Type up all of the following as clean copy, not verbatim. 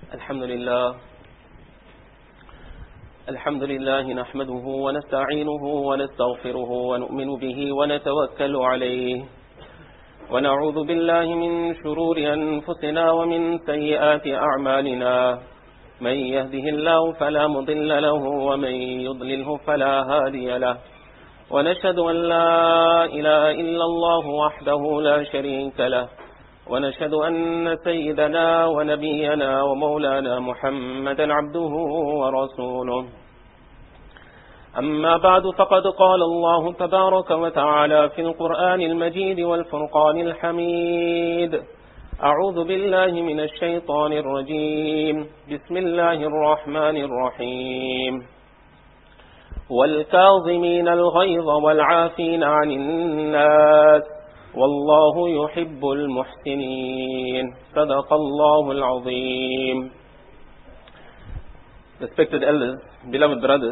الحمد لله نحمده ونستعينه ونستغفره ونؤمن به ونتوكل عليه ونعوذ بالله من شرور أنفسنا ومن سيئات أعمالنا من يهده الله فلا مضل له ومن يضلله فلا هادي له ونشهد أن لا إله إلا الله وحده لا شريك له ونشهد أن سيدنا ونبينا ومولانا محمدا عبده ورسوله أما بعد فقد قال الله تبارك وتعالى في القرآن المجيد والفرقان الحميد أعوذ بالله من الشيطان الرجيم بسم الله الرحمن الرحيم والكاظمين الغيظ والعافين عن الناس والله يحب المحسنين صدق الله العظيم. Respected elders, beloved brothers,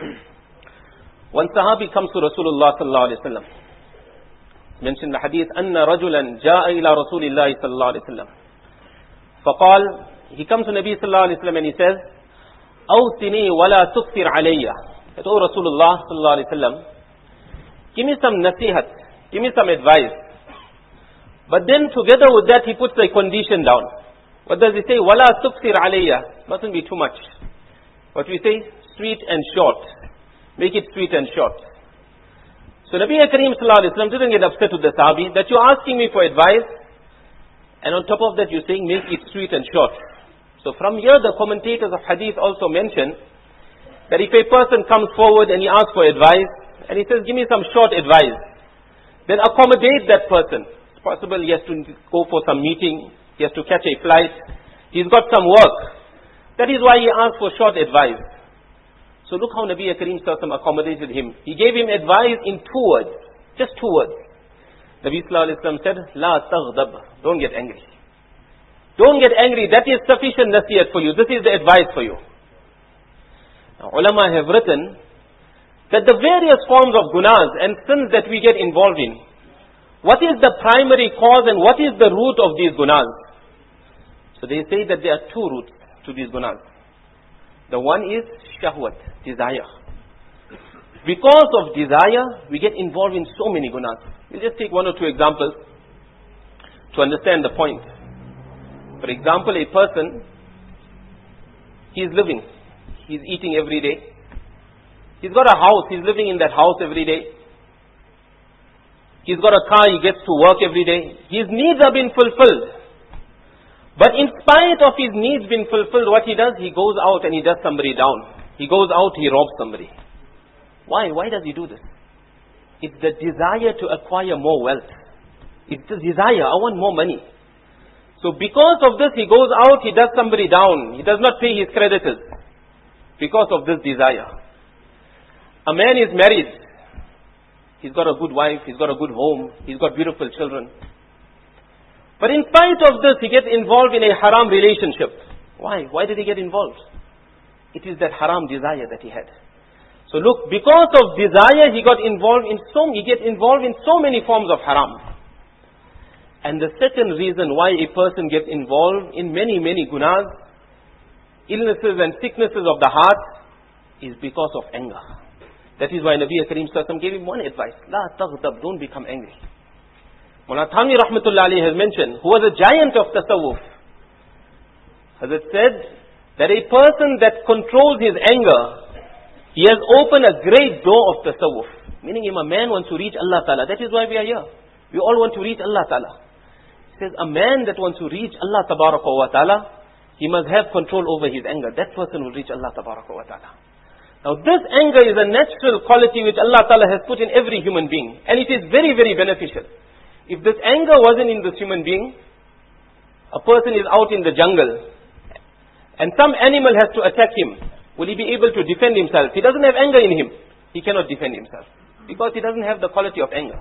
one Sahabi comes to Rasulullah sallallahu alaihi wasallam. Mentioned the hadith, أن رجلا جاء إلى رسول الله صلى الله عليه وسلم. فقال, he comes to Nabi sallallahu alaihi wasallam and he says, أوصني ولا تكثر علي. That, oh Rasulullah sallallahu alaihi wasallam, give me some nasihat, give me some advice. But then together with that he puts a condition down. What does he say? ولا تكثر علي. Mustn't be too much. What we say? Sweet and short. Make it sweet and short. So Nabi Kareem sallallahu alaihi wasallam didn't get upset with the Sahabi that you're asking me for advice, and on top of that you're saying make it sweet and short. So from here the commentators of hadith also mention that if a person comes forward and he asks for advice, and he says give me some short advice, then accommodate that person. It's possible he has to go for some meeting, he has to catch a flight, he's got some work. That is why he asked for short advice. So look how Nabi Kareem sallallahu alaihi wasallam accommodated him. He gave him advice in 2 words. Just 2 words. Nabi sallallahu alaihi wasallam said, La taghdab. Don't get angry. Don't get angry. That is sufficient nasiyat for you. This is the advice for you. Now, ulama have written that the various forms of gunas and sins that we get involved in, what is the primary cause and what is the root of these gunas? So they say that there are 2 roots to these gunas. The one is shahwat, desire. Because of desire, we get involved in so many gunas. We'll just take 1 or 2 examples to understand the point. For example, a person, he is living, he is eating every day. He's got a house, he's living in that house every day. He's got a car, he gets to work every day. His needs have been fulfilled. But in spite of his needs being fulfilled, what he does, he goes out and he does somebody down. He goes out, he robs somebody. Why? Why does he do this? It's the desire to acquire more wealth. It's the desire, I want more money. So because of this, he goes out, he does somebody down. He does not pay his creditors. Because of this desire. A man is married. He's got a good wife, he's got a good home, he's got beautiful children. But in spite of this, he gets involved in a haram relationship. Why? Why did he get involved? It is that haram desire that he had. So look, because of desire, he gets involved in so many forms of haram. And the second reason why a person gets involved in many gunas, illnesses and sicknesses of the heart, is because of anger. That is why Nabi Kareem sallallahu alaihi wasallam gave him one advice. La taghdab, don't become angry. Mullah Thanvi rahmatullah alayhi has mentioned, who was a giant of tasawwuf, has it said that a person that controls his anger, he has opened a great door of tasawwuf. Meaning if a man wants to reach Allah Ta'ala, that is why we are here. We all want to reach Allah Ta'ala. He says a man that wants to reach Allah Tabaraka wa Ta'ala, he must have control over his anger. That person will reach Allah Tabaraka wa Ta'ala. Now this anger is a natural quality which Allah Ta'ala has put in every human being. And it is very beneficial. If this anger wasn't in this human being, a person is out in the jungle and some animal has to attack him, will he be able to defend himself? He doesn't have anger in him. He cannot defend himself because he doesn't have the quality of anger.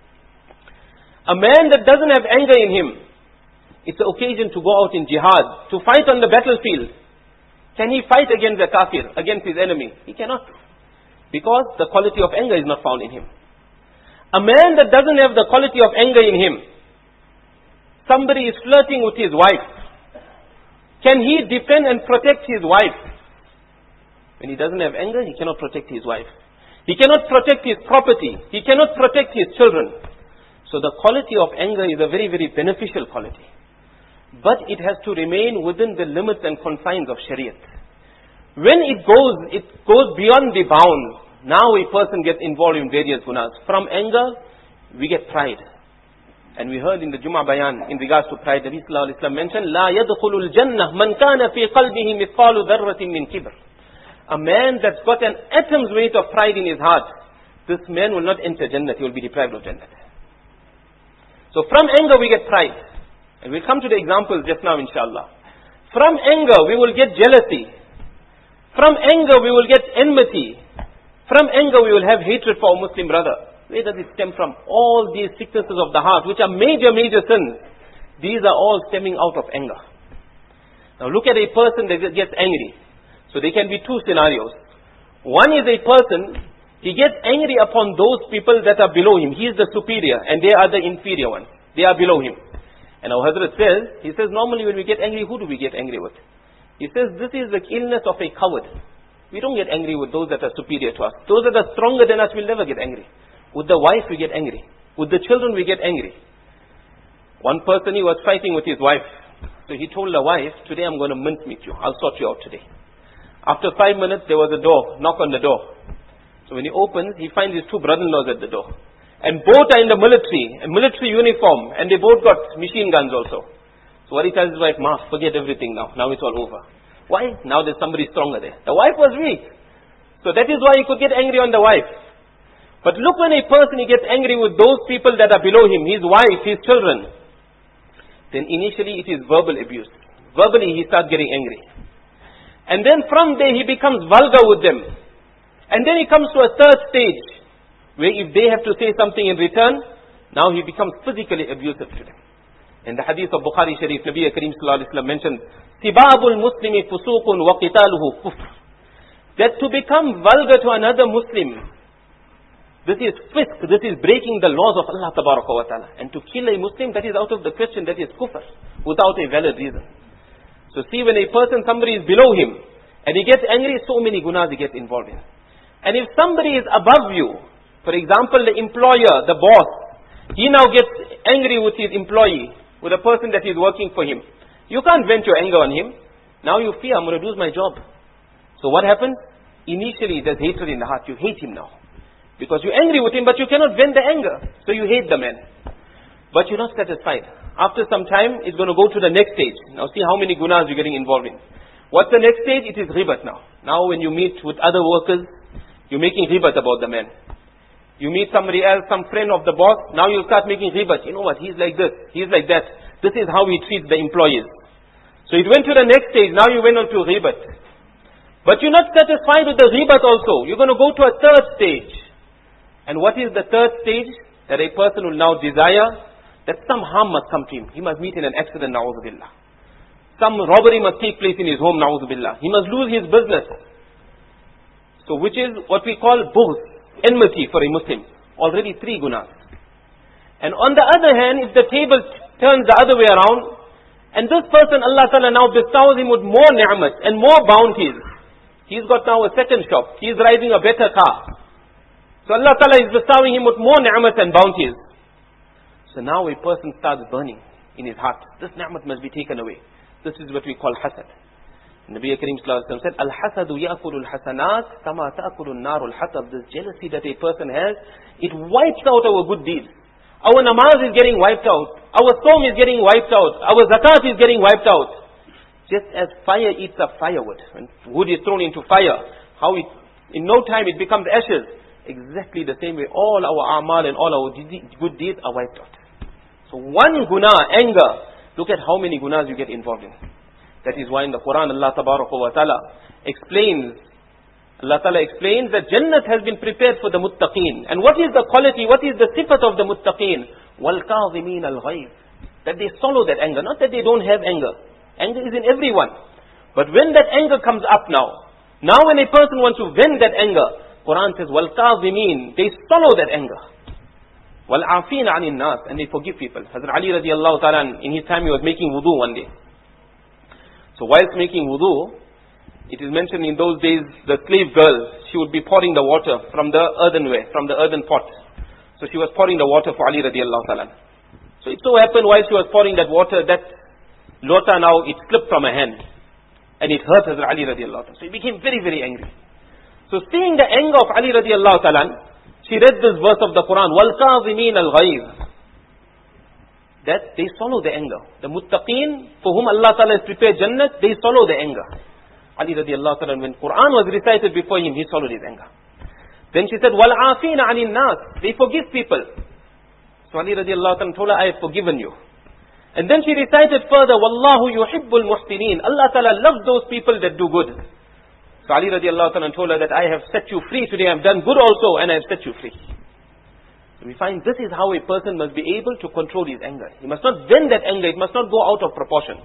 A man that doesn't have anger in him, it's the occasion to go out in jihad, to fight on the battlefield. Can he fight against the kafir, against his enemy? He cannot. Because the quality of anger is not found in him. A man that doesn't have the quality of anger in him, somebody is flirting with his wife, Can he defend and protect his wife? When he doesn't have anger, he cannot protect his wife. He cannot protect his property. He cannot protect his children. So the quality of anger is a very, very beneficial quality. But it has to remain within the limits and confines of Shariat. When it goes beyond the bounds. Now a person gets involved in various gunas. From anger, we get pride. And we heard in the Jummah Bayan, in regards to pride, Nabi Sallallahu Alaihi Wasallam mentioned, لا يدخل الجنة من كان في قلبه مثقال ذرة من كبر. A man that's got an atom's weight of pride in his heart, this man will not enter Jannah, he will be deprived of Jannah. So from anger we get pride. And we'll come to the examples just now, inshallah. From anger we will get jealousy. From anger we will get enmity. From anger we will have hatred for our Muslim brother. Where does it stem from? All these sicknesses of the heart, which are major, major sins, these are all stemming out of anger. Now look at a person that gets angry. So there can be two scenarios. One is a person, he gets angry upon those people that are below him. He is the superior and they are the inferior ones. They are below him. And our Hazrat says, he says normally when we get angry, who do we get angry with? He says this is the illness of a coward. We don't get angry with those that are superior to us. Those that are stronger than us will never get angry. With the wife we get angry. With the children we get angry. One person, he was fighting with his wife. So he told the wife, today I'm going to mincemeat you. I'll sort you out today. After 5 minutes there was a door, knock on the door. So when he opens, he finds his two brother-in-laws at the door. And both are in the military, a military uniform. And they both got machine guns also. So what he tells his wife, Ma, forget everything now. Now it's all over. Why? Now there's somebody stronger there. The wife was weak. So that is why he could get angry on the wife. But look, when a person he gets angry with those people that are below him, his wife, his children, then initially it is verbal abuse. Verbally he starts getting angry. And then from there he becomes vulgar with them. And then he comes to a third stage, where if they have to say something in return, now he becomes physically abusive to them. In the hadith of Bukhari Sharif, Nabi Kareem Sallallahu Alaihi Wasallam mentioned, Sibabul Muslimi fusuqun wa qitaluhu kufr. That to become vulgar to another Muslim, this is fisk, this is breaking the laws of Allah Tabaraka wa Ta'ala. And to kill a Muslim, that is out of the question, that is kufr, without a valid reason. So see, when a person, somebody is below him, and he gets angry, so many gunas he gets involved in. And if somebody is above you, for example, the employer, the boss, he now gets angry with his employee, with a person that is working for him. You can't vent your anger on him. Now you fear, I'm going to lose my job. So what happens? Initially there's hatred in the heart. You hate him now. Because you're angry with him, but you cannot vent the anger. So you hate the man. But you're not satisfied. After some time, it's going to go to the next stage. Now see how many gunas you're getting involved in. What's the next stage? It is ghibat now. Now when you meet with other workers, you're making ghibat about the man. You meet somebody else, some friend of the boss, now you start making ghibat. You know what, he's like this, he's like that. This is how he treats the employees. So it went to the next stage, now you went on to ghibat. But you're not satisfied with the ghibat also. You're going to go to a third stage. And what is the third stage? That a person will now desire that some harm must come to him. He must meet in an accident, na'udhu billah. Some robbery must take place in his home, na'udhu billah. He must lose his business. So which is what we call bughd, enmity for a Muslim. Already 3 gunas. And on the other hand, if the table turns the other way around, and this person, Allah Ta'ala now bestows him with more ni'mat and more bounties. He's got now a second shop. He's driving a better car. So Allah Ta'ala is bestowing him with more ni'mat and bounties. So now a person starts burning in his heart. This ni'mat must be taken away. This is what we call hasad. Nabi Kareem Sallallahu Alaihi Wasallam said, Al-hasadu ya'kulu al-hasanat kama ta'kulu an-naru al-hatab. This jealousy that a person has, it wipes out our good deeds. Our namaz is getting wiped out. Our sawm is getting wiped out. Our zakat is getting wiped out. Just as fire eats up firewood. When wood is thrown into fire, in no time it becomes ashes. Exactly the same way all our amal and all our good deeds are wiped out. So one guna, anger, look at how many gunas you get involved in. That is why in the Quran Allah Ta'ala explains that Jannat has been prepared for the muttaqeen. And what is the quality, what is the sifat of the muttaqeen? وَالْكَاظِمِينَ الْغَيْظِ. That they swallow that anger, not that they don't have anger. Anger is in everyone. But when that anger comes up now when a person wants to vent that anger, Quran says, وَالْكَاظِمِينَ. They swallow that anger. وَالْعَافِينَ عَنِ النَّاسِ. And they forgive people. Hazrat Ali radiallahu ta'ala, in his time he was making wudu one day. So whilst making wudu, it is mentioned in those days, the slave girl, she would be pouring the water from the earthenware, from the earthen pot. So she was pouring the water for Ali radiallahu ta'ala. So it so happened while she was pouring that water, that lota now, it slipped from her hand. And it hurt Hazrat Ali radiallahu ta'ala. So he became very, very angry. So seeing the anger of Ali radiallahu ta'ala, she read this verse of the Quran, وَالْكَاظِمِينَ الْغَيْظِ, that they swallow the anger. The muttaqeen, for whom Allah ta'ala has prepared Jannat, they swallow the anger. Ali radiallahu ta'ala, when Quran was recited before him, he swallowed his anger. Then she said, وَالْعَافِينَ عَنِ النَّاسِ, they forgive people. So Ali radiallahu ta'ala told her, I have forgiven you. And then she recited further, وَاللَّهُ يُحِبُّ الْمُحْسِنِينَ, Allah ta'ala loves those people that do good. So Ali radiallahu ta'ala told her that I have set you free today, I have done good also, and I have set you free. We find this is how a person must be able to control his anger. He must not vent that anger, it must not go out of proportion.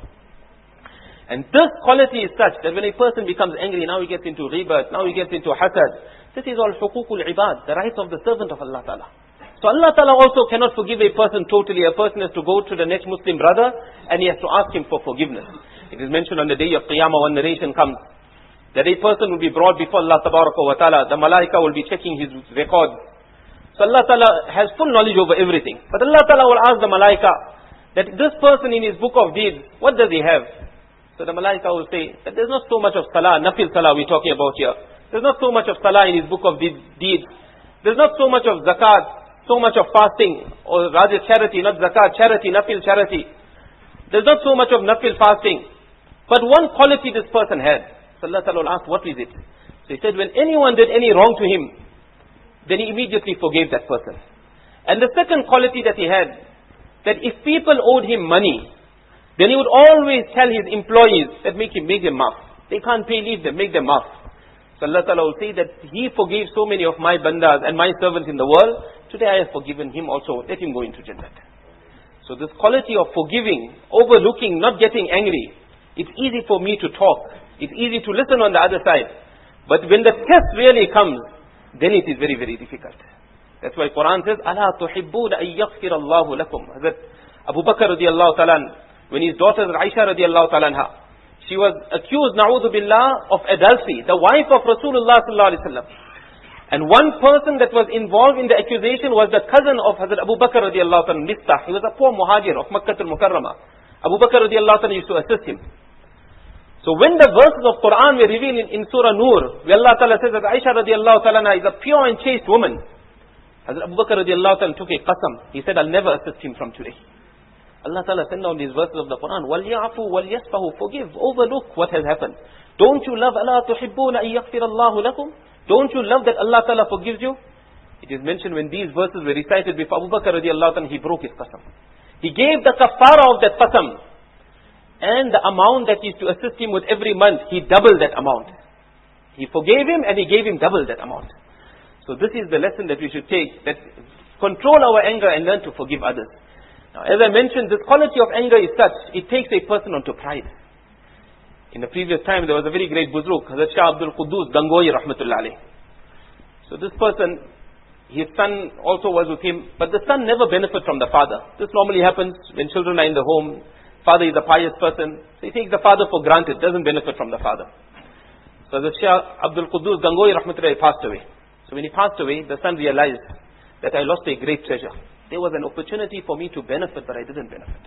And this quality is such that when a person becomes angry, now he gets into ribat, now he gets into hasad. This is all hukukul ibad, the rights of the servant of Allah Ta'ala. So Allah Ta'ala also cannot forgive a person totally. A person has to go to the next Muslim brother and he has to ask him for forgiveness. It is mentioned on the day of Qiyamah when narration comes, that a person will be brought before Allah Ta'ala, the malaika will be checking his records. So Allah Ta'ala has full knowledge over everything. But Allah Ta'ala will ask the malaika that this person in his book of deeds, what does he have? So the malaika will say that there's not so much of salah, nafil salah we're talking about here. There's not so much of salah in his book of deeds. There's not so much of zakat, so much of fasting, or rather charity, not zakat, charity, nafil charity. There's not so much of nafil fasting. But one quality this person had. So Allah Ta'ala will ask, what is it? So he said, when anyone did any wrong to him, then he immediately forgave that person. And the second quality that he had, that if people owed him money, then he would always tell his employees that make them maaf. They can't pay, leave them, make them maaf. So Allah Ta'ala will say that he forgave so many of my bandas and my servants in the world, today I have forgiven him also, let him go into Jannat. So this quality of forgiving, overlooking, not getting angry, it's easy for me to talk, it's easy to listen on the other side. But when the test really comes, then it is very, very difficult. That's why Quran says, أَلَا تُحِبُّونَ أَن يَغْفِرَ اللَّهُ لَكُمْ. Hazrat Abu Bakr radiallahu ta'ala, when his daughter Aisha radiallahu ta'ala, she was accused, na'udhu billah, of adultery, the wife of Rasulullah sallallahu alaihi wasallam. And one person that was involved in the accusation was the cousin of Hazrat Abu Bakr radiallahu ta'ala, Mistah. He was a poor muhajir of Makkah al-Mukarramah. Abu Bakr radiallahu ta'ala used to assist him. So when the verses of Quran were revealed in Surah Nur, where Allah Ta'ala says that Aisha radiallahu ta'ala is a pure and chaste woman, Hazrat Abu Bakr radiallahu ta'ala took a qasam. He said, I'll never assist him from today. Allah Ta'ala sent down these verses of the Quran, وَلْيَعْفُوا وَلْيَسْفَهُ, forgive, overlook what has happened. Don't you love Allah تُحِبُّونَ أَن يَغْفِرَ اللَّهُ لَكُمْ? Don't you love that Allah Ta'ala forgives you? It is mentioned when these verses were recited before Abu Bakr radiallahu ta'ala, he broke his qasam. He gave the kafara of that qasam. And the amount that is to assist him with every month, he doubled that amount. He forgave him and he gave him double that amount. So this is the lesson that we should take, that control our anger and learn to forgive others. Now as I mentioned, this quality of anger is such, it takes a person onto pride. In the previous time there was a very great Buzruk, Hazrat Shah Abdul Quddus Gangohi rahmatullah alayh. So this person, his son also was with him, but the son never benefited from the father. This normally happens when children are in the home. Father is a pious person, so he takes the father for granted, doesn't benefit from the father. So the Shah Abdul Quddus Gangohi rahmatullah passed away. So when he passed away, the son realized that I lost a great treasure. There was an opportunity for me to benefit, but I didn't benefit.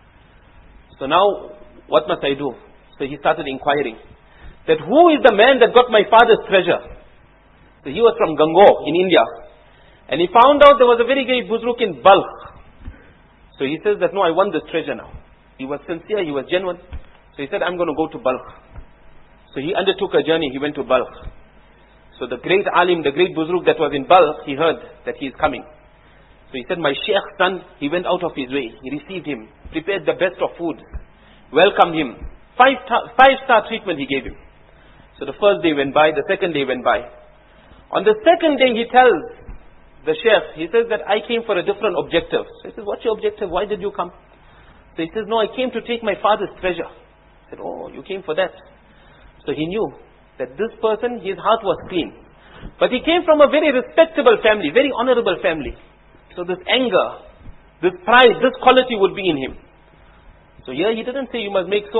So now, what must I do? So he started inquiring that who is the man that got my father's treasure? So he was from Gango in India. And he found out there was a very great Buzruk in Balkh. So he says that no, I want this treasure now. He was sincere, he was genuine. So he said, I'm going to go to Balkh. So he undertook a journey, he went to Balkh. So the great alim, the great Buzruk that was in Balkh, he heard that he is coming. So he said, my Sheikh's son, he went out of his way. He received him, prepared the best of food, welcomed him. Five-star treatment he gave him. So the first day went by, the second day went by. On the second day he tells the Sheikh, he says that I came for a different objective. So he says, what's your objective? Why did you come? So he says, no, I came to take my father's treasure. I said, oh, you came for that. So he knew that this person, his heart was clean. But he came from a very respectable family, very honorable family. So this anger, this pride, this quality would be in him. So here he didn't say you must make so much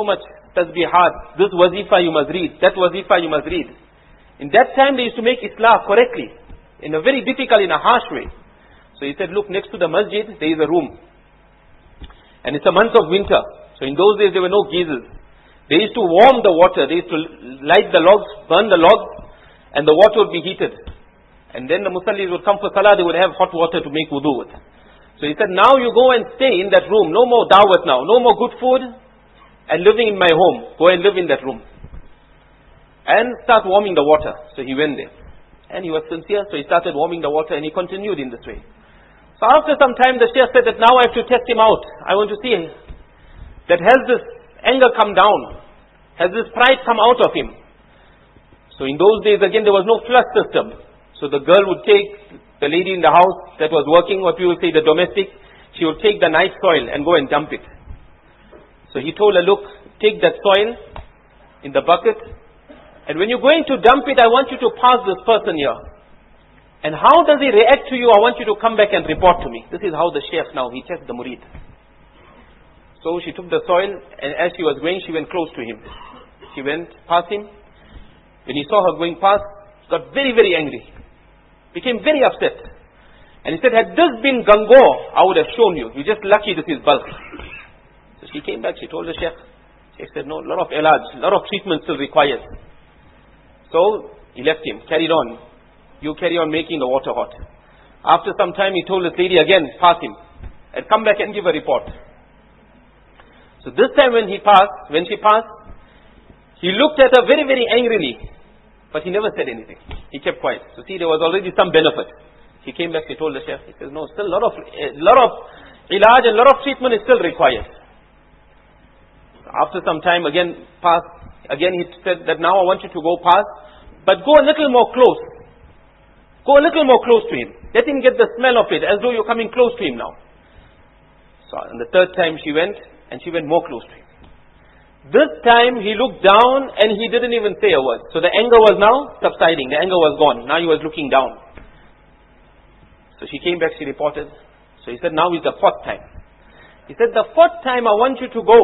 tasbihat, this wazifa you must read, that wazifa you must read. In that time they used to make islah correctly, in a very difficult, in a harsh way. So he said, look, next to the masjid there is a room. And it's a month of winter. So in those days there were no geysers. They used to warm the water, they used to light the logs, burn the logs, and the water would be heated. And then the musallis would come for salah, they would have hot water to make wudu with. So he said, now you go and stay in that room, no more dawat now, no more good food, and living in my home. Go and live in that room. And start warming the water. So he went there. And he was sincere, so he started warming the water and he continued in this way. So after some time the Shaykh said that now I have to test him out. I want to see that has this anger come down? Has this pride come out of him? So in those days again there was no flush system. So the girl would take, the lady in the house that was working, what we would say the domestic, she would take the nice soil and go and dump it. So he told her, look, take that soil in the bucket, and when you're going to dump it, I want you to pass this person here. And how does he react to you? I want you to come back and report to me. This is how the Shaykh now, he checked the murid. So she took the soil, and as she was going, she went close to him. She went past him. When he saw her going past, he got very, very angry. Became very upset. And he said, had this been Gango, I would have shown you. You're just lucky this is bulk. So she came back, she told the Shaykh. Shaykh said, no, a lot of ilaj, a lot of treatment still required. So he left him, carried on. You carry on making the water hot. After some time he told this lady again, pass him. And come back and give a report. So this time when she passed, he looked at her very, very angrily. But he never said anything. He kept quiet. So see, there was already some benefit. He came back, he told the Shaykh, he says, no, still a lot of ilaj and a lot of treatment is still required. After some time again passed, again he said that now I want you to go past, but go a little more close. Go a little more close to him. Let him get the smell of it, as though you're coming close to him now. So on the third time she went, and she went more close to him. This time he looked down and he didn't even say a word. So the anger was now subsiding. The anger was gone. Now he was looking down. So she came back, she reported. So he said, now is the fourth time. He said, the fourth time I want you to go.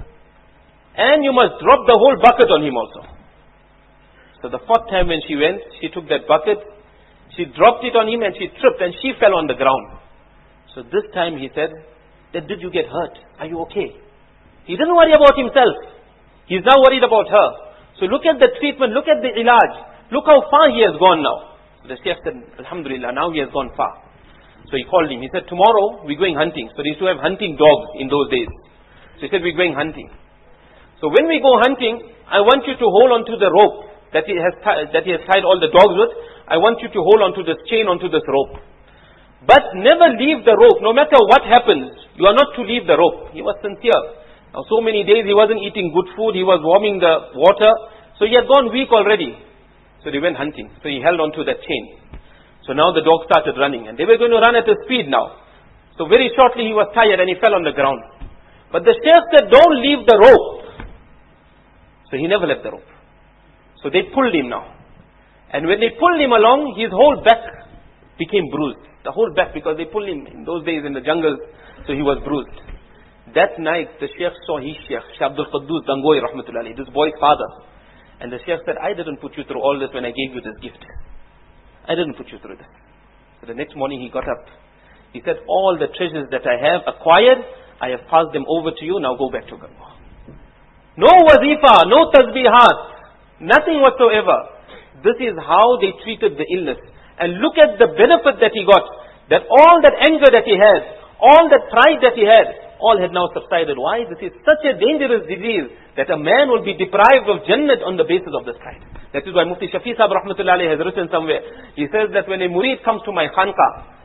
And you must drop the whole bucket on him also. So the fourth time when she went, she took that bucket, she dropped it on him and she tripped and she fell on the ground. So this time he said, did you get hurt? Are you okay? He didn't worry about himself. He's now worried about her. So look at the treatment, look at the ilaj. Look how far he has gone now. So the Shaykh said, Alhamdulillah, now he has gone far. So he called him. He said, tomorrow we're going hunting. So they used to have hunting dogs in those days. So he said, we're going hunting. So when we go hunting, I want you to hold on to the rope that he has tied all the dogs with. I want you to hold on to this chain, onto this rope. But never leave the rope. No matter what happens, you are not to leave the rope. He was sincere. Now so many days he wasn't eating good food, he was warming the water, so he had gone weak already. So they went hunting, so he held on to that chain. So now the dog started running, and they were going to run at a speed now. So very shortly he was tired and he fell on the ground. But the Shaykh said, don't leave the rope. So he never left the rope. So they pulled him now. And when they pulled him along, his whole back became bruised. The whole back, because they pulled him in those days in the jungle, so he was bruised. That night, the Shaykh saw his Shaykh, Shaykh Abdul Quddus Gangohi Rahmatullahi, this boy's father. And the Shaykh said, I didn't put you through all this when I gave you this gift. I didn't put you through this. So the next morning he got up. He said, all the treasures that I have acquired, I have passed them over to you, now go back to Gangoh. No wazifa, no tasbihat, nothing whatsoever. This is how they treated the illness. And look at the benefit that he got. That all that anger that he had, all that pride that he had, all had now subsided. Why? This is such a dangerous disease that a man will be deprived of Jannat on the basis of this pride. That is why Mufti Shafi Sahib Rahmatullahi has written somewhere. He says that when a murid comes to my khanqa,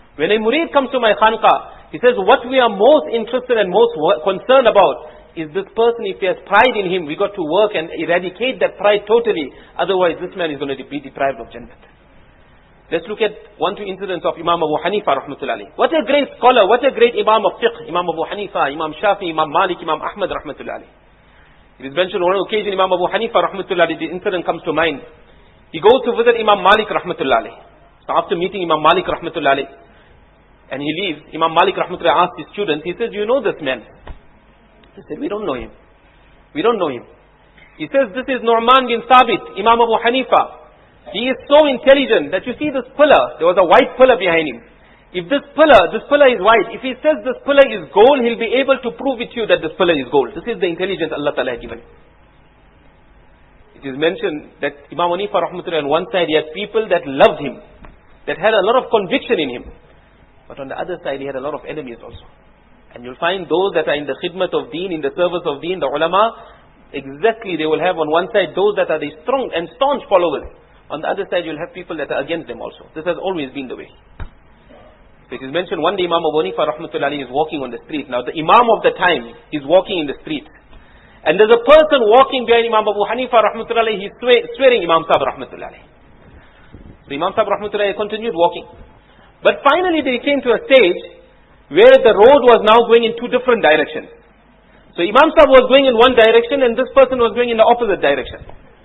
he says what we are most interested and most concerned about is this person, if he has pride in him, we got to work and eradicate that pride totally. Otherwise this man is going to be deprived of Jannat. Let's look at 1-2 incidents of Imam Abu Hanifa rahmatullahi. What a great scholar, what a great Imam of fiqh. Imam Abu Hanifa, Imam Shafi, Imam Malik, Imam Ahmad rahmatullahi. It is mentioned on one occasion, Imam Abu Hanifa rahmatullahi, the incident comes to mind. He goes to visit Imam Malik rahmatullahi. So after meeting Imam Malik rahmatullahi, and he leaves, Imam Malik rahmatullahi asks his students, he says, do you know this man? They said, we don't know him. We don't know him. He says, this is Nu'man bin Thabit, Imam Abu Hanifa. He is so intelligent that you see this pillar, there was a white pillar behind him. If this pillar is white, if he says this pillar is gold, he'll be able to prove it to you that this pillar is gold. This is the intelligence Allah Ta'ala had given. It is mentioned that Imam Hanifa rahmatullah on one side he had people that loved him, that had a lot of conviction in him. But on the other side he had a lot of enemies also. And you'll find those that are in the khidmat of deen, in the service of deen, the ulama, exactly they will have on one side those that are the strong and staunch followers. On the other side you'll have people that are against them also. This has always been the way. So it is mentioned one day Imam Abu Hanifa rahmatullah is walking on the street. Now the Imam of the time is walking in the street. And there's a person walking behind Imam Abu Hanifa rahmatullah, he's swearing Imam Sahib rahmatullah. So Imam Sahib rahmatullah continued walking. But finally they came to a stage where the road was now going in two different directions. So Imam Sahib was going in one direction and this person was going in the opposite direction.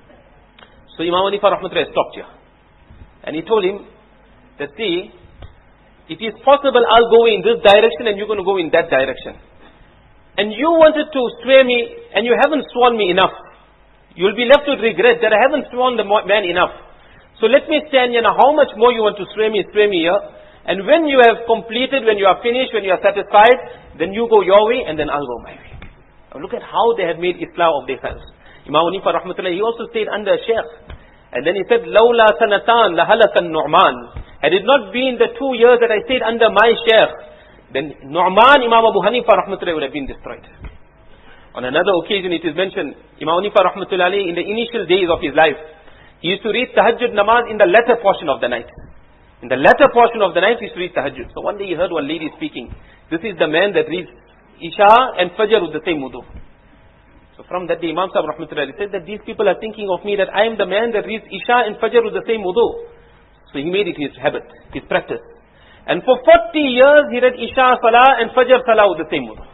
So Imam Hanifa rahmatullah stopped here. And he told him that, see, it is possible I'll go in this direction and you're going to go in that direction. And you wanted to swear me and you haven't sworn me enough. You'll be left with regret that I haven't sworn the man enough. So let me stand here now. How much more you want to swear me here. And when you have completed, when you are finished, when you are satisfied, then you go your way and then I'll go my way. Now look at how they had made Islah of themselves. Imam Hanifa rahmatullah, he also stayed under a sheikh. And then he said, Lawla sanatan lahalakan Nu'man. Had it not been the 2 years that I stayed under my sheikh, then Nu'man, Imam Abu Hanifa rahmatullah would have been destroyed. On another occasion it is mentioned, Imam Hanifa rahmatullah in the initial days of his life, he used to read tahajjud namaz in the latter portion of the night. In the latter portion of the night he used to read tahajjud. So one day he heard one lady speaking. This is the man that reads Isha and Fajr with the same wudu. So from that day Imam Sahib rahmatullah said that these people are thinking of me that I am the man that reads Isha and Fajr with the same wudu. So he made it his habit, his practice. And for 40 years he read Isha Salah and Fajr Salah with the same wudu.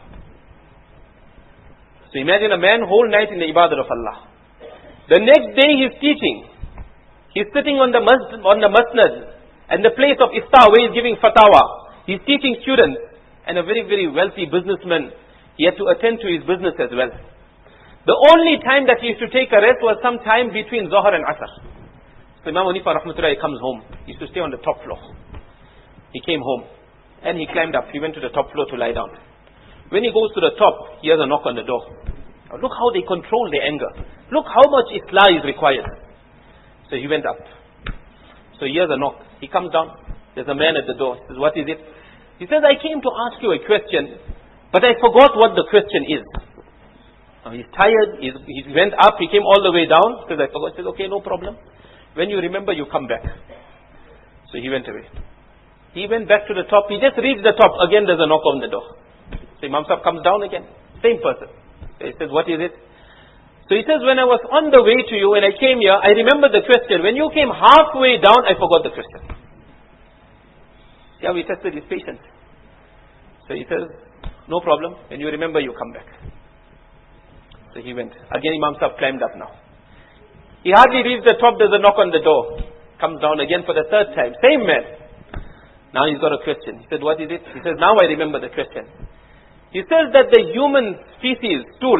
So imagine a man whole night in the ibadah of Allah. The next day he's teaching. He's sitting on the masnad and the place of iftar where he's giving fatawa. He's teaching students. And a very, very wealthy businessman, he had to attend to his business as well. The only time that he used to take a rest was some time between Zohar and Asr. So Imam Hanifa rahmatullah comes home. He used to stay on the top floor. He came home and he climbed up. He went to the top floor to lie down. When he goes to the top, he has a knock on the door. Now look how they control their anger. Look how much Islah is required. So he went up. So he has a knock. He comes down. There's a man at the door. He says, what is it? He says, I came to ask you a question, but I forgot what the question is. Now he's tired. He went up. He came all the way down. He says, I forgot. He says, okay, no problem. When you remember, you come back. So he went away. He went back to the top. He just reached the top. Again, there's a knock on the door. So Imam Sahib comes down again. Same person. So he says, what is it? So he says, when I was on the way to you, when I came here, I remember the question. When you came halfway down, I forgot the question. See how we tested his patience. So he says, no problem. When you remember, you come back. So he went. Again, Imam Sahib climbed up now. He hardly reached the top. There's a knock on the door. Comes down again for the third time. Same man. Now he's got a question. He said, what is it? He says, now I remember the question. He says that the human feces, stool,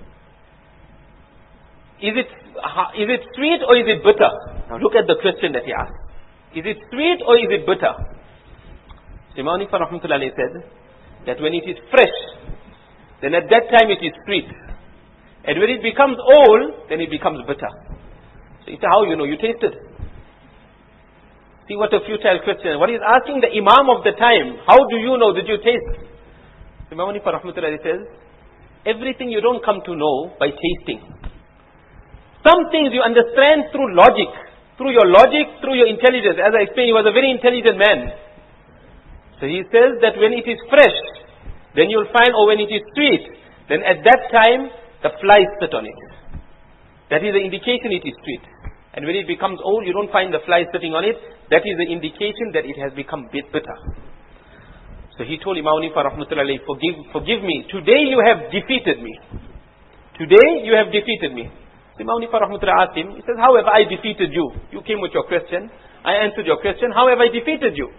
is it sweet or is it bitter? Now look at the question that he asked. Is it sweet or is it bitter? Imam Hanifa rahmatullah said that when it is fresh, then at that time it is sweet. And when it becomes old, then it becomes bitter. So he said, how you know? You tasted. See what a futile question. What he's asking the Imam of the time, how do you know? Did you taste? Imam Hanifa rahmatullah says, everything you don't come to know by tasting. Some things you understand through logic, through your intelligence. As I explained, he was a very intelligent man. So he says that when it is fresh, then you'll find, or when it is sweet, then at that time, the flies sit on it. That is the indication it is sweet. And when it becomes old, you don't find the flies sitting on it. That is the indication that it has become bitter. So he told Imam Hanifa rahmatullah, forgive me. Today you have defeated me. Today you have defeated me. So Imam Hanifa rahmatullah asked him, he says, how have I defeated you? You came with your question. I answered your question. How have I defeated you?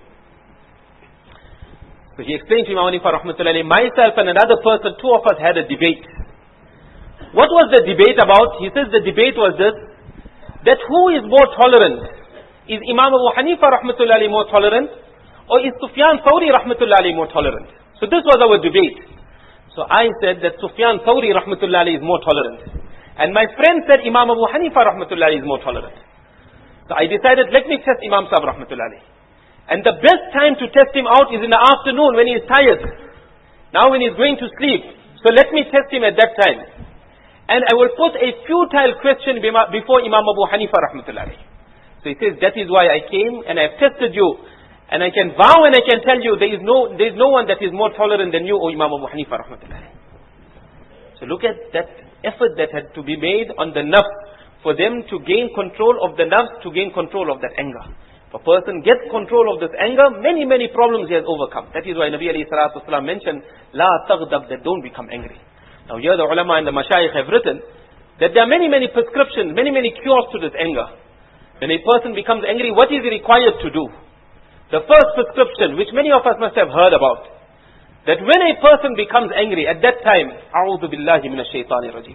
So he explained to Imam Hanifa rahmatullah, myself and another person, two of us had a debate. What was the debate about? He says the debate was this, that who is more tolerant? Is Imam Abu Hanifa rahmatullahi more tolerant? Or is Sufyan Thawri rahmatullahi more tolerant? So this was our debate. So I said that Sufyan Thawri rahmatullahi is more tolerant. And my friend said Imam Abu Hanifa rahmatullahi is more tolerant. So I decided, let me test Imam Sahib rahmatullahi. And the best time to test him out is in the afternoon when he is tired. Now when he is going to sleep. So let me test him at that time. And I will put a futile question before Imam Abu Hanifa rahmatullahi. So he says, that is why I came and I have tested you. And I can vow and I can tell you, there is no one that is more tolerant than you, O Imam Abu Hanifa rahmatullahi. So look at that effort that had to be made on the nafs, for them to gain control of the nafs, to gain control of that anger. If a person gets control of this anger, many, many problems he has overcome. That is why Nabi alayhi salatu wasalam mentioned, La taghdab, that don't become angry. Now here the ulama and the mashayikh have written that there are many, many prescriptions, many, many cures to this anger. When a person becomes angry, what is he required to do? The first prescription, which many of us must have heard about, that when a person becomes angry, at that time, A'udhu billahi minash shaitanir rajim.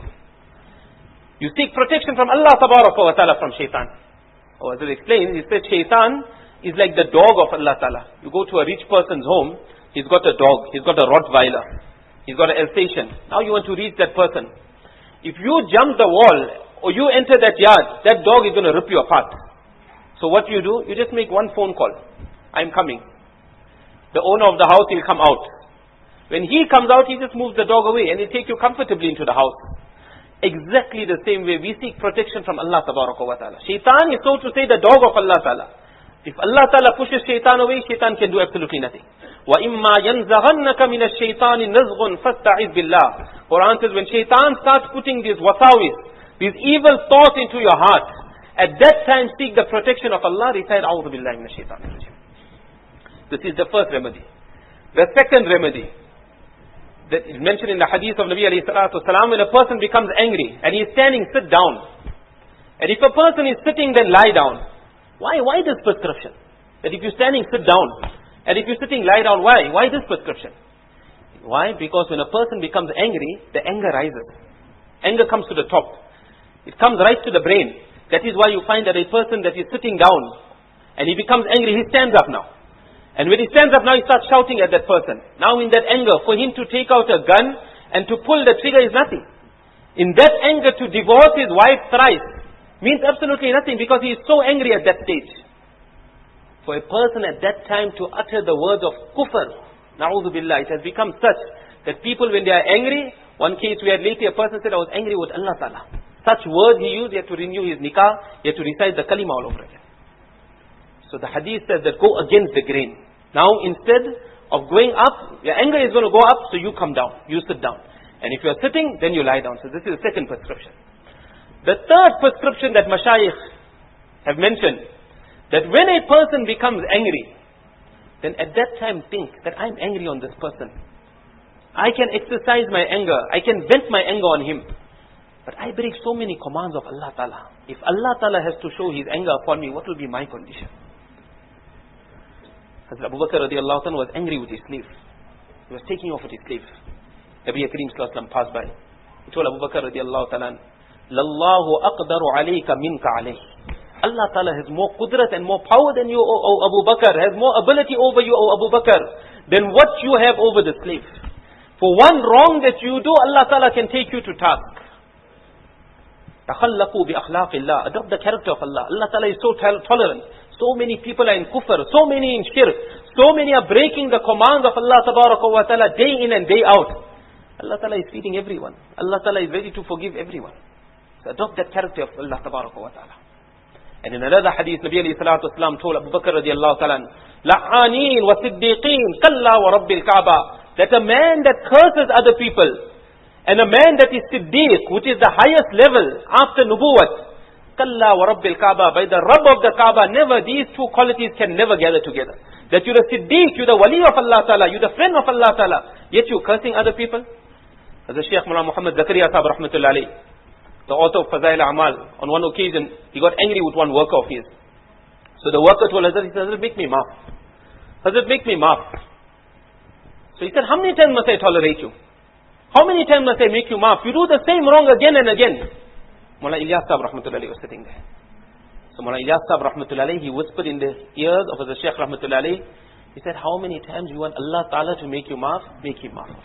You seek protection from Allah tabaraka wa ta'ala from shaitan. Or as it explains, he said shaitan is like the dog of Allah ta'ala. You go to a rich person's home, he's got a dog, he's got a Rottweiler, he's got an Alsatian. Now you want to reach that person. If you jump the wall, or you enter that yard, that dog is going to rip you apart. So what you do? You just make one phone call. I'm coming. The owner of the house will come out. When he comes out, he just moves the dog away and he'll take you comfortably into the house. Exactly the same way we seek protection from Allah tabaraka wa ta'ala. Shaitan is, so to say, the dog of Allah ta'ala. If Allah ta'ala pushes shaitan away, shaitan can do absolutely nothing. وَإِمَّا يَنْزَغَنَّكَ مِنَ الشَّيْطَانِ نَزْغٌ فَاسْتَعِذْ بِاللَّهِ. Quran says, when shaitan starts putting these wasawis, these evil thoughts into your heart, at that time seek the protection of Allah, recite A'udhu billahi minash shaitanir rajim. This is the first remedy. The second remedy, that is mentioned in the hadith of Nabi alayhi salatu wasalam, when a person becomes angry and he is standing, sit down. And if a person is sitting, then lie down. Why this prescription? That if you're standing, sit down. And if you're sitting, lie down. Why this prescription? Why? Because when a person becomes angry, the anger rises. Anger comes to the top. It comes right to the brain. That is why you find that a person that is sitting down and he becomes angry, he stands up now. And when he stands up now, he starts shouting at that person. Now in that anger, for him to take out a gun and to pull the trigger is nothing. In that anger, to divorce his wife thrice means absolutely nothing, because he is so angry at that stage. For a person at that time to utter the words of kufr, na'udhu billah, it has become such that people, when they are angry, one case we had lately, a person said, I was angry with Allah Ta'ala. Such words he used, he had to renew his nikah, he had to recite the kalima all over again. So the hadith says that go against the grain. Now instead of going up, your anger is going to go up, so you come down, you sit down. And if you are sitting, then you lie down. So this is the second prescription. The third prescription that mashayikh have mentioned, that when a person becomes angry, then at that time think that I'm angry on this person. I can exercise my anger, I can vent my anger on him. But I break so many commands of Allah Ta'ala. If Allah Ta'ala has to show His anger upon me, what will be my condition? Hazrat Abu Bakr radiallahu anhu was angry with his slave. He was taking off with his slave. Nabi Kareem sallallahu alaihi wasallam passed by. He told Abu Bakr radiallahu ta'ala, Lallahu aqdaru alayka minka alayh. Allah Ta'ala has more qudrat and more power than you, O Abu Bakr, has more ability over you, O Abu Bakr, than what you have over the slave. For one wrong that you do, Allah Ta'ala can take you to task. Takhallaqu bi akhlaqillah. Adopt the character of Allah. Allah Ta'ala is so tolerant. So many people are in kufr, so many in shirk, so many are breaking the commands of Allah Ta'ala day in and day out. Allah Ta'ala is feeding everyone. Allah Ta'ala is ready to forgive everyone. So adopt that character of Allah Ta'ala. And in another hadith, Nabi alayhi salatu wasalam told Abu Bakr radiallahu ta'ala, La'aneen wa siddiqeen, kalla wa rabbil Kaaba. That a man that curses other people, and a man that is siddiq, which is the highest level after nubuwwat, kalla wa rabbil Kaaba, by the Rabb of the Kaaba, never, these two qualities can never gather together. That you're a siddiq, you're the wali of Allah Ta'ala, you're the friend of Allah Ta'ala, yet you're cursing other people. As the Shaykh Mullah Muhammad Zakaria Sahib rahmatullah alayhi, the author of Fazail A'mal, on one occasion, he got angry with one worker of his. So the worker told Hazrat, he said, Hazrat, make me maaf. Hazrat, make me maaf. So he said, how many times must I tolerate you? How many times must I make you maaf? You do the same wrong again and again. Mullah Ilyas Sahib Rahmatullahi was sitting there. So Mullah Ilyas Sahib Rahmatullahi, he whispered in the ears of the Shaykh Rahmatullahi. He said, how many times you want Allah Ta'ala to make you maaf? Make him maaf.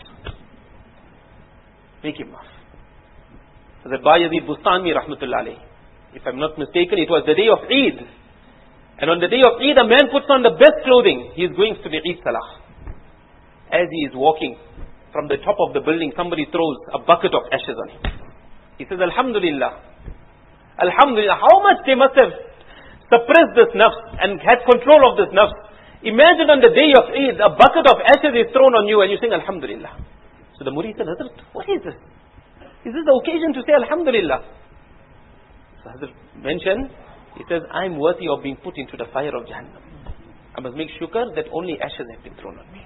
Make him maaf. So that Bayazid Bustami Rahmatullahi, if I'm not mistaken, it was the day of Eid. And on the day of Eid, a man puts on the best clothing. He is going to the Eid Salah. As he is walking from the top of the building, somebody throws a bucket of ashes on him. He says, Alhamdulillah. Alhamdulillah. How much they must have suppressed this nafs and had control of this nafs. Imagine on the day of Eid, a bucket of ashes is thrown on you and you sing Alhamdulillah. So the murid said, Hazrat, what is this? Is this the occasion to say Alhamdulillah? So Hazrat mentioned, he says, I'm worthy of being put into the fire of Jahannam. I must make shukr that only ashes have been thrown on me.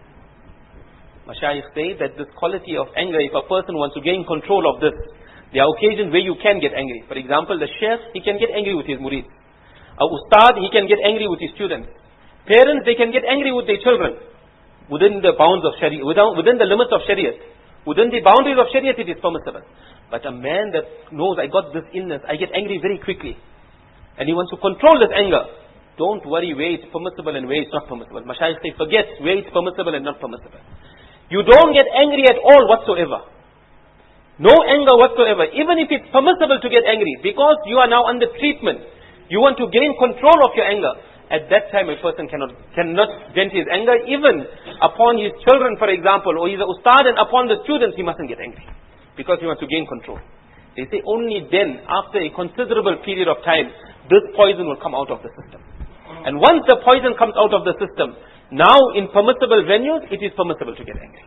Mashayikh say that this quality of anger, if a person wants to gain control of this, there are occasions where you can get angry. For example, the sheikh, he can get angry with his murid. A ustad, he can get angry with his students. Parents, they can get angry with their children. Within the bounds of Shariah, within the limits of Shariah. Within the boundaries of Shariah, it is permissible. But a man that knows, I got this illness, I get angry very quickly. And he wants to control this anger. Don't worry where it's permissible and where it's not permissible. Mashayikh say, forget where it's permissible and not permissible. You don't get angry at all whatsoever. No anger whatsoever. Even if it's permissible to get angry, because you are now under treatment, you want to gain control of your anger. At that time, a person cannot vent his anger, even upon his children, for example, or he's a ustad, and upon the students, he mustn't get angry, because he wants to gain control. They say only then, after a considerable period of time, this poison will come out of the system. And once the poison comes out of the system, now in permissible venues, it is permissible to get angry.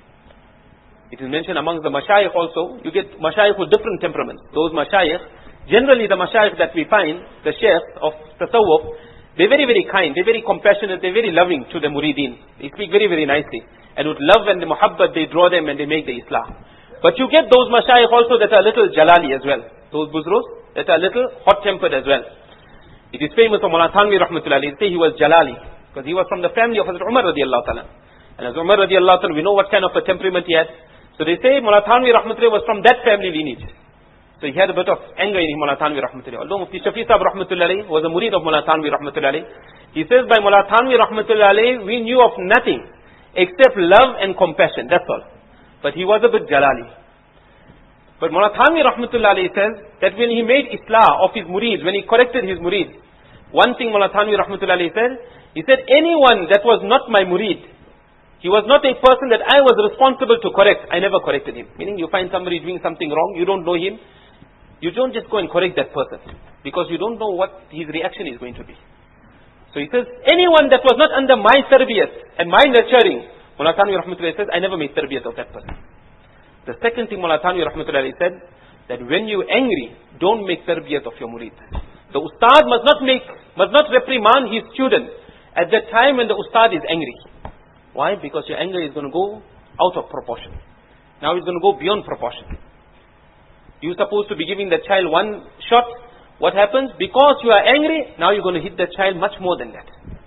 It is mentioned amongst the mashayikh also, you get mashayikh with different temperaments. Those mashayikh, generally the mashayikh that we find, the sheikhs of tasawwuf, they're very, very kind, they're very compassionate, they're very loving to the murideen. They speak very, very nicely. And with love and the muhabbat, they draw them and they make the islah. But you get those mashayikh also that are a little jalali as well. Those buzrus that are a little hot-tempered as well. It is famous of Mullah Thanvi Rahmatullahi. They say he was jalali, because he was from the family of Hazrat Umar radiallahu ta'ala. And as Umar radiallahu ta'ala, we know what kind of a temperament he had. So they say Mullah Thanvi Rahmatullahi was from that family lineage. So he had a bit of anger in him, Mullah Thanvi Rahmatullahi. Although Mufti Shafi Sahib Rahmatullahi was a murid of Mullah Thanvi Rahmatullahi. He says by Mullah Thanvi Rahmatullahi, we knew of nothing except love and compassion, that's all. But he was a bit jalali. But Mullah Thanvi Rahmatullahi says that when he made islah of his murids, when he corrected his murids, one thing Mullah Thanvi Rahmatullahi said, he said, anyone that was not my murid, he was not a person that I was responsible to correct, I never corrected him. Meaning you find somebody doing something wrong, you don't know him, you don't just go and correct that person, because you don't know what his reaction is going to be. So he says, anyone that was not under my tarbiyat and my nurturing, Mullah Thanvi Rahmatullahi says, I never made tarbiyat of that person. The second thing Mullah Thanvi Rahmatullahi said, that when you're angry, don't make tarbiyat of your murid. The ustad must not reprimand his student at the time when the ustad is angry. Why? Because your anger is going to go out of proportion. Now it's going to go beyond proportion. You're supposed to be giving the child one shot. What happens? Because you are angry, now you're going to hit the child much more than that.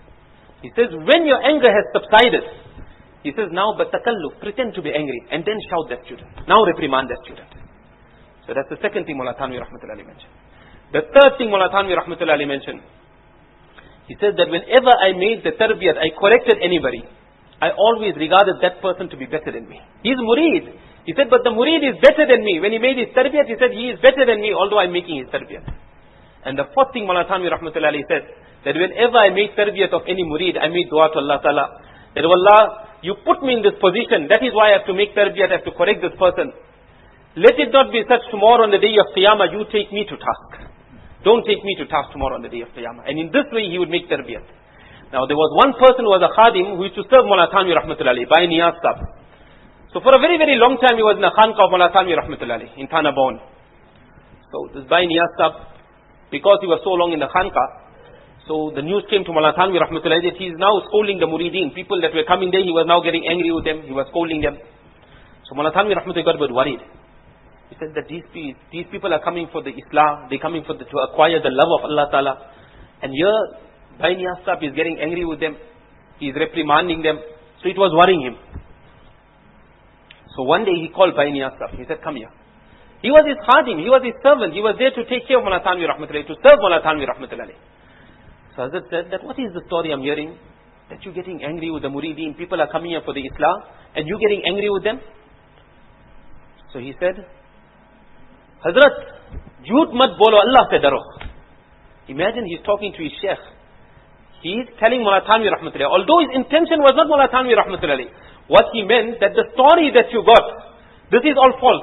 He says, when your anger has subsided, he says, now but takalluf, pretend to be angry, and then shout that student. Now reprimand that student. So that's the second thing Mullah Thanvi Rahmatullahi mentioned. The third thing Mullah Thanvi Rahmatullahi mentioned, he said that whenever I made the tarbiyat, I corrected anybody, I always regarded that person to be better than me. He's murid. He said, but the murid is better than me. When he made his tarbiyat, he said, he is better than me, although I'm making his tarbiyat. And the fourth thing Mullah Thanvi Rahmatullahi said, that whenever I make tarbiyat of any murid, I make dua to Allah Ta'ala, that Allah, you put me in this position, that is why I have to make tarbiyat, I have to correct this person. Let it not be such tomorrow on the day of Qiyamah, you take me to task. Don't take me to task tomorrow on the day of Qiyamah. And in this way, he would make tarbiyat. Now there was one person who was a khadim who used to serve Mullah Thanvi Rahmatullahi, Bhai Niyaz Sahib. So for a very, very long time he was in the khanqa of Mullah Thanvi Rahmatullahi in Thana Bhawan. So this Bhai Niyaz Sahib, because he was so long in the khanqa, so the news came to Mullah Thanvi Rahmatullahi that he is now scolding the murideen. People that were coming there, he was now getting angry with them, he was scolding them. So Mullah Thanvi Rahmatullahi got a bit worried. He said that these people are coming for the Islah, they're coming to acquire the love of Allah Ta'ala. And here, Bhai Niyaz Sahib is getting angry with them. He is reprimanding them. So it was worrying him. So one day he called Baini Asaf. He said, come here. He was his khadim, he was his servant. He was there to take care of Mawlana Thanvi Rahmatullahi, to serve Mawlana Thanvi Rahmatullahi. So Hazrat said that, what is the story I'm hearing? That you're getting angry with the murideen. People are coming here for the Islah and you're getting angry with them? So he said, Hazrat, jhoot mat bolo, Allah se daro. Imagine he's talking to his sheikh. He's telling Mawlana Thanvi Rahmatullahi, although his intention was not Mawlana Thanvi Rahmatullahi. What he meant, that the story that you got, this is all false.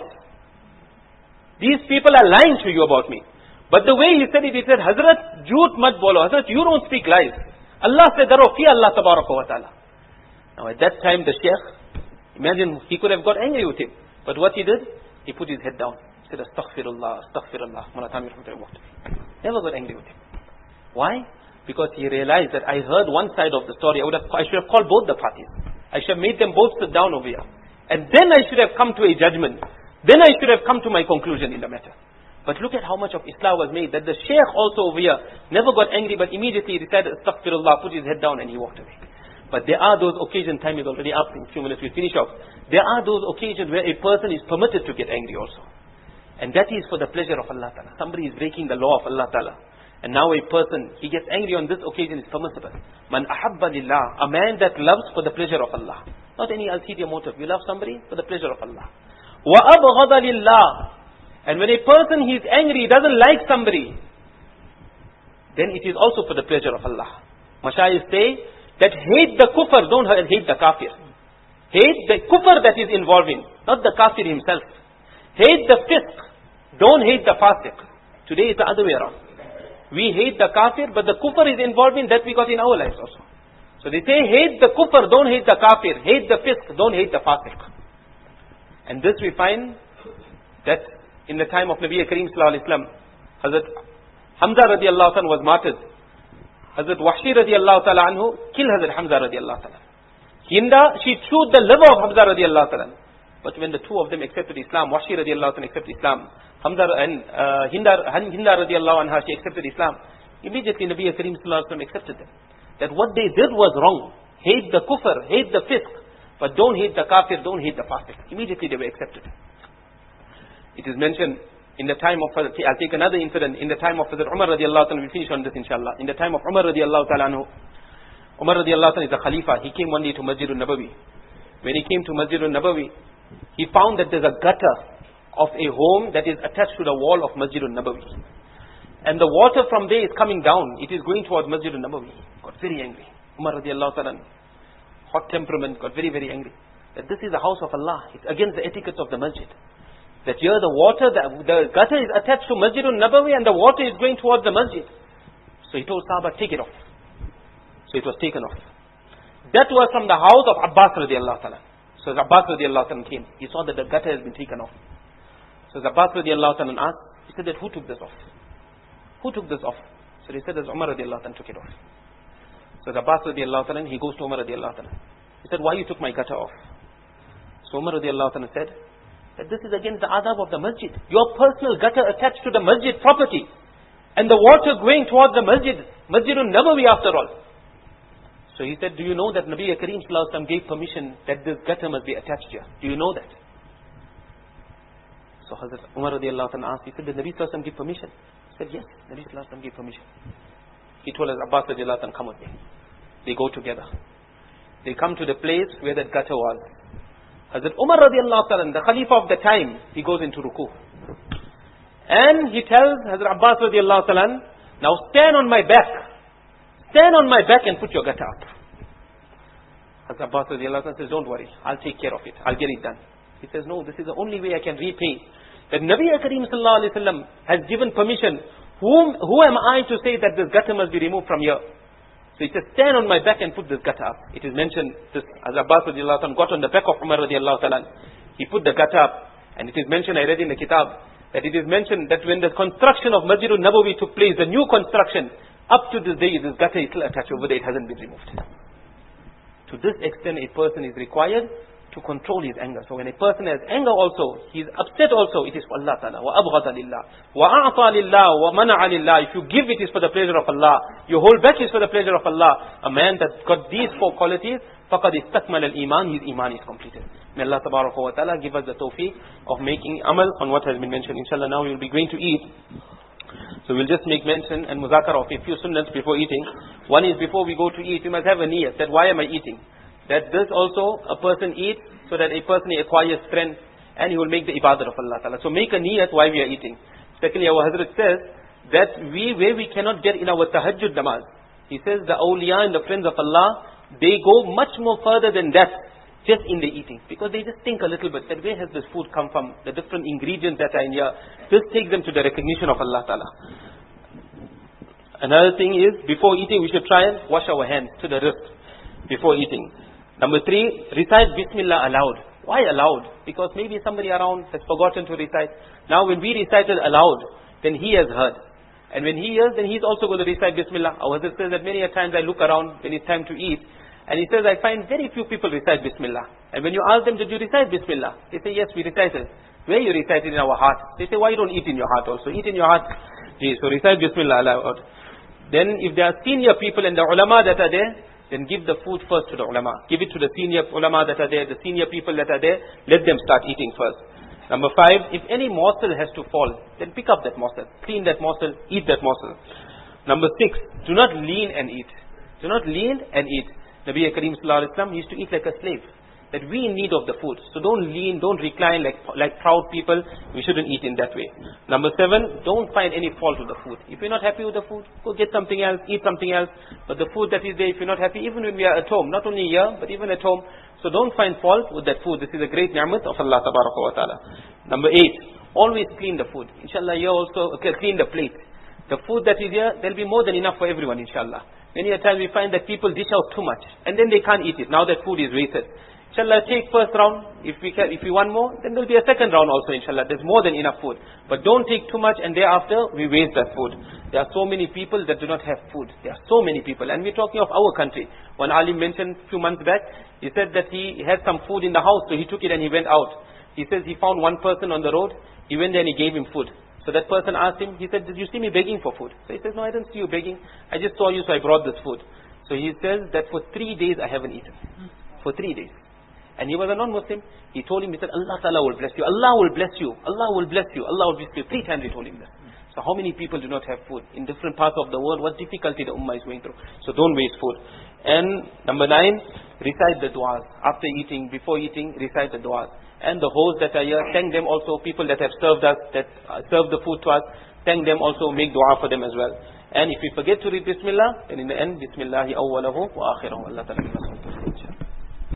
These people are lying to you about me. But the way he said it, he said, Hazrat, jhoot mat bolo. Hazrat, you don't speak lies. Allah se daro fi Allah tabaraka wa ta'ala. Now at that time the sheikh, imagine he could have got angry with him. But what he did, he put his head down. He said, Astaghfirullah, Astaghfirullah. Mawlana Thanvi Rahmatullahi walked away. Never got angry with him. Why? Because he realized that I heard one side of the story. I should have called both the parties. I should have made them both sit down over here. And then I should have come to a judgment. Then I should have come to my conclusion in the matter. But look at how much of Islah was made. That the sheikh also over here never got angry, but immediately he recited Astaghfirullah, put his head down and he walked away. But there are those occasions, time is already up, in a few minutes we finish off. There are those occasions where a person is permitted to get angry also. And that is for the pleasure of Allah Ta'ala. Somebody is breaking the law of Allah Ta'ala. And now a person, he gets angry on this occasion, is permissible. Man ahabba lillah, a man that loves for the pleasure of Allah. Not any ulterior motive. You love somebody for the pleasure of Allah. Wa abghada lillah. And when a person, he is angry, he doesn't like somebody, then it is also for the pleasure of Allah. Mashayikh say that hate the kufr, don't hate the kafir. Hate the kufr that is involving, not the kafir himself. Hate the fisq, don't hate the fasiq. Today it's the other way around. We hate the kafir, but the kufr is involving, that we got in our lives also. So they say hate the kufr, don't hate the kafir. Hate the fisq, don't hate the fasiq. And this we find that in the time of Nabi Kareem Sallallahu Alaihi Wasallam, Hazrat Hamza radiallahu ta'ala was martyred. Hazrat Wahshi radiallahu ta'ala anhu killed Hazrat Hamza radiallahu ta'ala. Hinda, she chewed the liver of Hamza radiallahu ta'ala. But when the two of them accepted Islam, Wahshi radiallahu ta'ala accepted Islam, Hamza and Hinda radiallahu anha, she accepted Islam. Immediately Nabi Kareem Sallallahu Alaihi Wasallam accepted them. That what they did was wrong. Hate the kufr, hate the fisq, but don't hate the kafir, don't hate the fasiq. Immediately they were accepted. It is mentioned in the time of, I'll take another incident, in the time of Hazrat Umar radiallahu ta'ala, we'll finish on this inshallah. In the time of Umar radiallahu ta'ala anhu, Umar radiallahu ta'ala is the Khalifa. He came one day to Masjid al-Nabawi. When he came to Masjid al-Nabawi, he found that there's a gutter of a home that is attached to the wall of Masjid al-Nabawi. And the water from there is coming down. It is going towards Masjid al-Nabawi. Got very angry. Umar radiallahu ta'ala, hot temperament, got very, very angry. That this is the house of Allah. It's against the etiquette of the masjid. That here the water, the gutter is attached to Masjid al-Nabawi and the water is going towards the masjid. So he told Sahaba, take it off. So it was taken off. That was from the house of Abbas radiallahu ta'ala. So as Abbas radiallahu ta'ala came, he saw that the gutter has been taken off. So as Abbas radiallahu ta'ala asked, he said that who took this off? Who took this off? So he said that Umar radiallahu ta'ala took it off. So as Abbas radiallahu ta'ala, he goes to Umar radiallahu ta'ala. He said, why you took my gutter off? So Umar radiallahu ta'ala said, that this is against the adab of the masjid. Your personal gutter attached to the masjid property. And the water going towards the masjid. Masjid al-Nabawi after all. So he said, do you know that Nabi Kareem Sallallahu Alaihi Wasallam gave permission that this gutter must be attached here? Do you know that? So Hazrat Umar radiallahu anhu asked, he said, did Nabi Sallallahu Alaihi Wasallam give permission? He said, yes, Nabi Sallallahu Alaihi Wasallam gave permission. He told us, Abbas radiallahu anhu, come with me. They go together. They come to the place where that gutter was. Hazrat Umar radiallahu ta'ala, the Khalifa of the time, he goes into ruku. And he tells Hazrat Abbas radiallahu ta'ala, now stand on my back. Stand on my back and put your gutter up. Hazrat Abbas radiallahu ta'ala says, don't worry, I'll take care of it. I'll get it done. He says, no, this is the only way I can repay. That Nabi Kareem Sallallahu Alaihi Wasallam has given permission. Who am I to say that this gutter must be removed from here? So he says, stand on my back and put this gutter up. It is mentioned, this, as Abbas radiallahu ta'ala got on the back of Umar radiallahu ta'ala, he put the gutter up. And it is mentioned, I read in the kitab, that it is mentioned that when the construction of Masjid al-Nabawi took place, the new construction, up to this day, this gutter is still attached over there, it hasn't been removed. To this extent, a person is required to control his anger. So when a person has anger also, he is upset also, it is for Allah Ta'ala. Wa abghada lillah. Wa a'ta lillah. Wa mana'a lillah. If you give, it is for the pleasure of Allah. You hold back, it is for the pleasure of Allah. A man that got these four qualities, فَقَدْ اسْتَكْمَلَ الْإِيمَانِ, his iman is completed. May Allah tabaraka wa ta'ala give us the tawfiq of making amal on what has been mentioned. Inshallah, now we will be going to eat. So we'll just make mention and muzakara of a few sunnahs before eating. One is, before we go to eat, we must have a niyat, that why am I eating? That this also, a person eats so that a person acquires strength and he will make the ibadah of Allah ta'ala. So make a niyat why we are eating. Secondly, our Hazrat says that where we cannot get in our tahajjud namaz, he says the awliya and the friends of Allah, they go much more further than that, just in the eating. Because they just think a little bit, that where has this food come from, the different ingredients that are in here. This takes them to the recognition of Allah ta'ala. Another thing is, before eating we should try and wash our hands to the wrist before eating. Number 3, recite Bismillah aloud. Why aloud? Because maybe somebody around has forgotten to recite. Now when we recite it aloud, then he has heard. And when he hears, then he's also going to recite Bismillah. Our Hazrat says that many a times I look around when it's time to eat, and he says, I find very few people recite Bismillah. And when you ask them, did you recite Bismillah? They say, yes, we recited. Where you recited? In our heart. They say, why you don't eat in your heart also? Eat in your heart. So recite Bismillah aloud. Then if there are senior people and the ulama that are there, then give the food first to the ulama. Give it to the senior ulama that are there, the senior people that are there. Let them start eating first. Number 5, if any morsel has to fall, then pick up that morsel. Clean that morsel, eat that morsel. Number 6, do not lean and eat. Do not lean and eat. Nabi Kareem Sallallahu Alaihi Wasallam used to eat like a slave. That we in need of the food. So don't lean, don't recline like proud people. We shouldn't eat in that way. Number 7, don't find any fault with the food. If you're not happy with the food, go get something else, eat something else. But the food that is there, if you're not happy, even when we are at home, not only here, but even at home, so don't find fault with that food. This is a great ni'mat of Allah Tabaraka wa Ta'ala. Number 8, always clean the food. Inshallah, here also, clean the plate. The food that is here, there will be more than enough for everyone, inshallah. Many a time we find that people dish out too much, and then they can't eat it. Now that food is wasted. Inshallah, take first round. If we want more, then there will be a second round also, inshallah. There's more than enough food. But don't take too much, and thereafter, we waste that food. There are so many people that do not have food. There are so many people. And we're talking of our country. One alim mentioned a few months back, he said that he had some food in the house, so he took it and he went out. He says he found one person on the road. He went there and he gave him food. So that person asked him, he said, did you see me begging for food? So he says, no, I didn't see you begging. I just saw you, so I brought this food. So he says that for 3 days I haven't eaten. For 3 days. And he was a non-Muslim. He told him, he said, Allah Ta'ala will bless you. Allah will bless you. Allah will bless you. Allah will bless you. 3 times he told him that. So how many people do not have food? In different parts of the world, what difficulty the ummah is going through. So don't waste food. And number 9, recite the du'as. After eating, before eating, recite the du'as. And the hosts that are here, thank them also, people that have served us, that served the food to us, thank them also, make dua for them as well. And if we forget to read Bismillah, then in the end, Bismillahi awwalahu wa akhirahu. Allah Ta'ala.